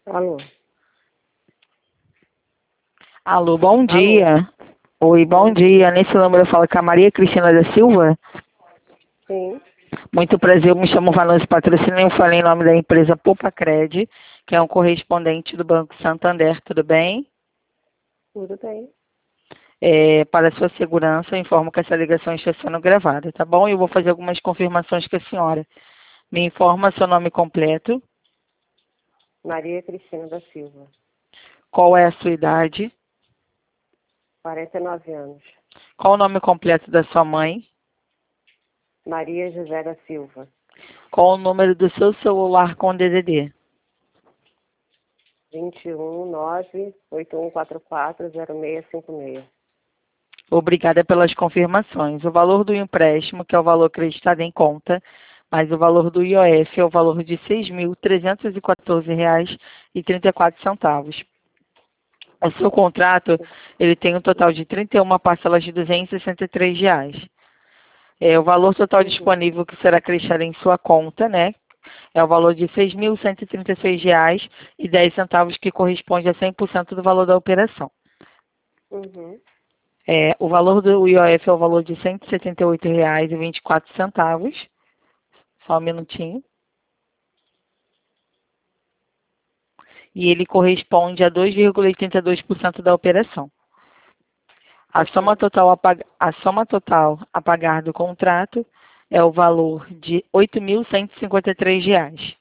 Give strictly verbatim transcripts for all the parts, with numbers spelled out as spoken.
Alô? Alô, bom Alô? dia. Oi, bom, Bom dia. dia. Nesse número eu falo com a Maria Cristina da Silva. Sim, Muito prazer, eu me chamo Vanessa Patrocínio, eu falei em nome da empresa Popacred, que é um correspondente do Banco Santander, tudo bem? tudo bem. É, para a sua segurança, eu informo que essa ligação está sendo gravada, tá bom? Eu vou fazer algumas confirmações com a senhora. Me informa seu nome completo, Maria Cristina da Silva, qual é a sua idade, quarenta e nove anos. qual o nome completo da sua mãe, Maria José da Silva, qual o número do seu celular com D D D. vinte e um, nove, oito um quatro quatro, zero seis cinco seis. Obrigada pelas confirmações. O valor do empréstimo, que é o valor acreditado em conta, mais o valor do I O F é o valor de seis mil trezentos e quatorze reais e trinta e quatro centavos. O seu contrato, ele tem um total de trinta e uma parcelas de duzentos e sessenta e três reais. É, o valor total Uhum. disponível que será acrescido em sua conta, né? É o valor de seis mil cento e trinta e seis reais e dez centavos, que corresponde a cem por cento do valor da operação. Uhum. É, o valor do I O F é o valor de cento e setenta e oito reais e vinte e quatro centavos. Só um minutinho. E ele corresponde a dois vírgula oitenta e dois por cento da operação. A soma Ok. total a, pag... a soma total a pagar do contrato é o valor de oito mil cento e cinquenta e três reais.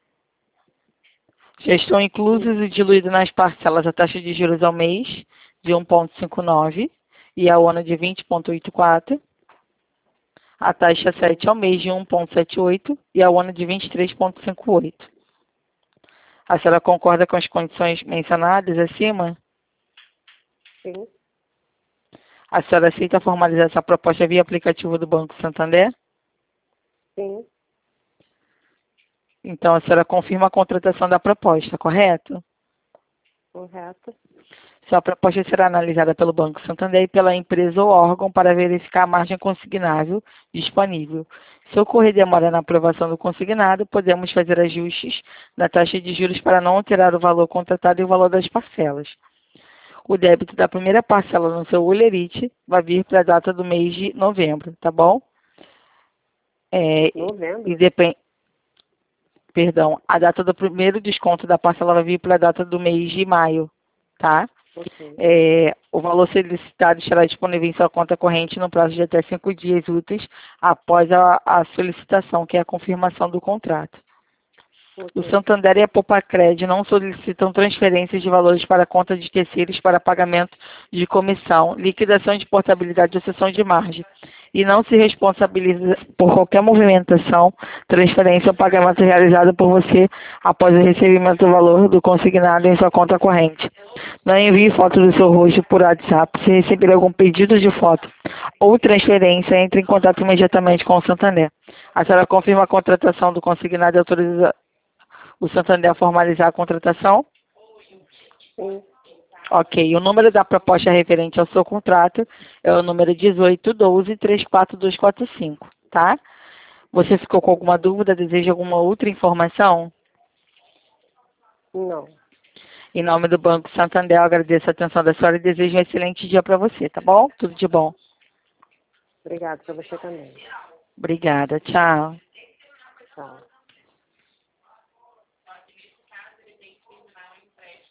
Já estão inclusos e diluídos nas parcelas a taxa de juros ao mês de um vírgula cinquenta e nove e ao ano de vinte vírgula oitenta e quatro. A taxa sete ao mês de um vírgula setenta e oito e ao ano de vinte e três vírgula cinquenta e oito. A senhora concorda com as condições mencionadas acima? Sim, A senhora aceita formalizar essa proposta via aplicativo do Banco Santander? sim, Então, a senhora confirma a contratação da proposta, correto? correto. Sua proposta será analisada pelo Banco Santander e pela empresa ou órgão para verificar a margem consignável disponível. Se ocorrer demora na aprovação do consignado, podemos fazer ajustes na taxa de juros para não alterar o valor contratado e o valor das parcelas. O débito da primeira parcela no seu Olerite vai vir para a data do mês de novembro, tá bom? É, e Novembro? depende, perdão, a data do primeiro desconto da parcela vai vir para a data do mês de maio, tá? Ok. É, o valor solicitado estará disponível em sua conta corrente no prazo de até cinco dias úteis após a, a solicitação, que é a confirmação do contrato. O Ok. Santander e a Popacred não solicitam transferências de valores para conta de terceiros para pagamento de comissão, liquidação de portabilidade ou cessão de margem, e não se responsabiliza por qualquer movimentação, transferência ou pagamento realizado por você após o recebimento do valor do consignado em sua conta corrente. Não envie foto do seu rosto por WhatsApp. Se receber algum pedido de foto ou transferência, entre em contato imediatamente com o Santander. A senhora confirma a contratação do consignado e autoriza o Santander a formalizar a contratação? Sim. Ok. O número da proposta referente ao seu contrato é o número dezoito doze, três quatro dois quatro cinco, tá? Você ficou com alguma dúvida? Deseja alguma outra informação? Não. Em nome do Banco Santander, eu agradeço a atenção da senhora e desejo um excelente dia para você, tá bom? Tudo de bom. Obrigado para você também. Obrigada. Tchau. Tchau.